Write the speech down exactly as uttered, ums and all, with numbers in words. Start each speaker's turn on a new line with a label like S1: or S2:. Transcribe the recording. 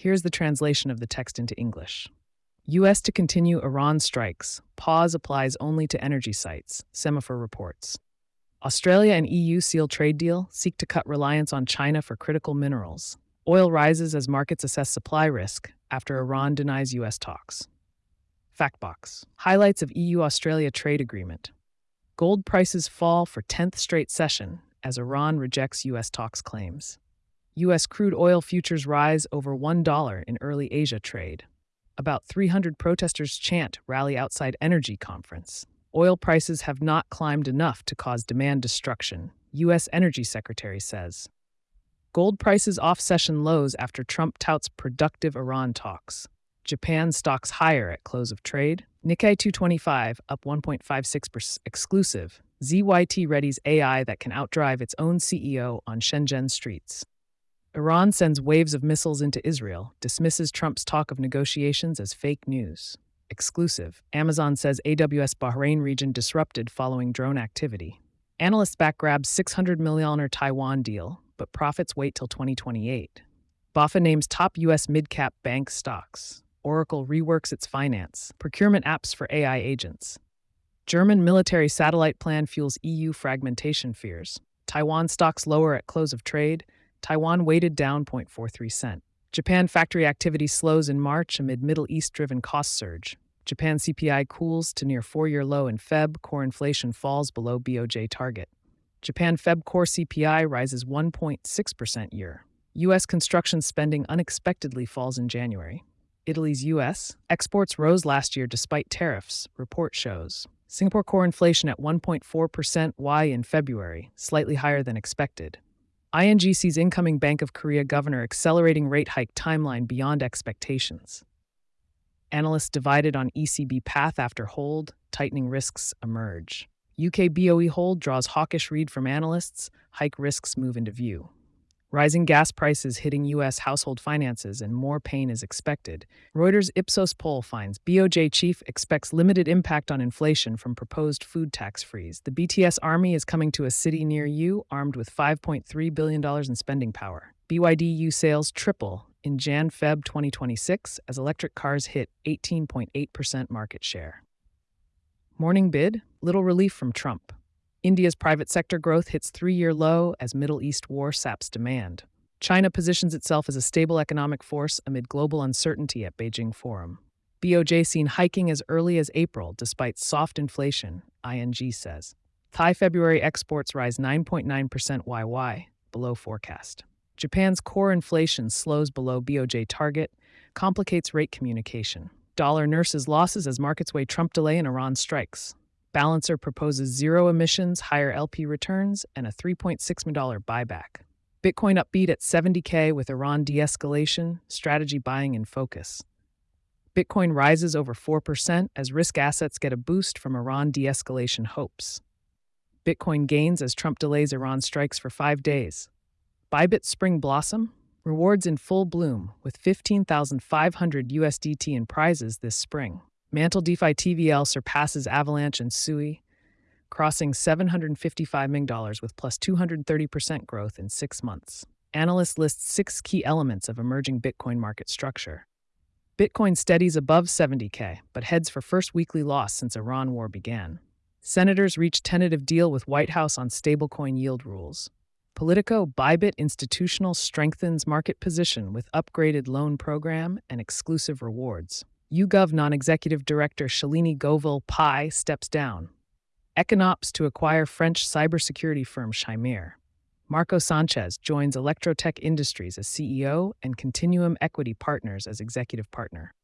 S1: Here's the translation of the text into English. U S to continue Iran strikes. Pause applies only to energy sites, Semaphore reports. Australia and E U seal trade deal, seek to cut reliance on China for critical minerals. Oil rises as markets assess supply risk after Iran denies U S talks. Factbox. Highlights of E U-Australia trade agreement. Gold prices fall for tenth straight session as Iran rejects U S talks claims. U S crude oil futures rise over one dollar in early Asia trade. About three hundred protesters chant rally outside energy conference. Oil prices have not climbed enough to cause demand destruction, U S Energy Secretary says. Gold prices off session lows after Trump touts productive Iran talks. Japan stocks higher at close of trade. Nikkei two twenty-five up one point five six percent exclusive. Z Y T readies A I that can outdrive its own C E O on Shenzhen streets. Iran sends waves of missiles into Israel, dismisses Trump's talk of negotiations as fake news. Exclusive. Amazon says A W S Bahrain region disrupted following drone activity. Analysts back grabs six hundred million dollars Taiwan deal, but profits wait till twenty twenty-eight. B A F A names top U S mid-cap bank stocks. Oracle reworks its finance. Procurement apps for A I agents. German military satellite plan fuels E U fragmentation fears. Taiwan stocks lower at close of trade. Taiwan weighted down zero point four three cent. Japan factory activity slows in March amid Middle East-driven cost surge. Japan C P I cools to near four-year low in February. Core inflation falls below B O J target. Japan Feb core C P I rises one point six percent year. U S construction spending unexpectedly falls in January. Italy's U S exports rose last year despite tariffs, report shows. Singapore core inflation at one point four percent Y in February, slightly higher than expected. I N G sees incoming Bank of Korea governor accelerating rate hike timeline beyond expectations. Analysts divided on E C B path after hold, tightening risks emerge. U K B O E hold draws hawkish read from analysts, hike risks move into view. Rising gas prices hitting U S household finances and more pain is expected. Reuters Ipsos poll finds B O J chief expects limited impact on inflation from proposed food tax freeze. The B T S Army is coming to a city near you, armed with five point three billion dollars in spending power. B Y D U sales triple in Jan-Feb twenty twenty-six as electric cars hit eighteen point eight percent market share. Morning bid, little relief from Trump. India's private sector growth hits three-year low as Middle East war saps demand. China positions itself as a stable economic force amid global uncertainty at Beijing Forum. B O J seen hiking as early as April despite soft inflation, I N G says. Thai February exports rise nine point nine percent Y Y, below forecast. Japan's core inflation slows below B O J target, complicates rate communication. Dollar nurses losses as markets weigh Trump delay and Iran strikes. Balancer proposes zero emissions, higher L P returns, and a three point six million dollars buyback. Bitcoin upbeat at seventy K with Iran de-escalation, strategy buying in focus. Bitcoin rises over four percent as risk assets get a boost from Iran de-escalation hopes. Bitcoin gains as Trump delays Iran strikes for five days. Bybit spring blossom? Rewards in full bloom with fifteen thousand five hundred U S D T in prizes this spring. Mantle DeFi T V L surpasses Avalanche and Sui, crossing seven hundred fifty-five million dollars with plus two hundred thirty percent growth in six months. Analysts list six key elements of emerging Bitcoin market structure. Bitcoin steadies above seventy K, but heads for first weekly loss since Iran war began. Senators reach tentative deal with White House on stablecoin yield rules. Politico, Bybit Institutional strengthens market position with upgraded loan program and exclusive rewards. YouGov non-executive director Shalini Govil Pai steps down. Econops to acquire French cybersecurity firm Chimere. Marco Sanchez joins Electrotech Industries as C E O and Continuum Equity Partners as executive partner.